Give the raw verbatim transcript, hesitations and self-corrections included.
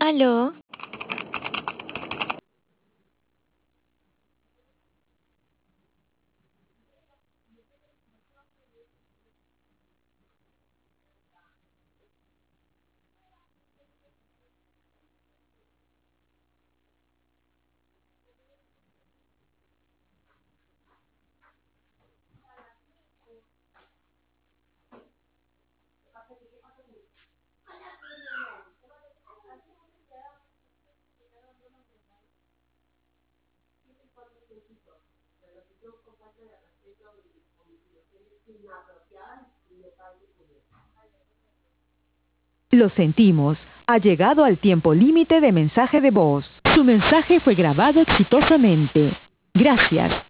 ¿Aló? Lo sentimos, ha llegado al tiempo límite de mensaje de voz. Su mensaje fue grabado exitosamente. Gracias.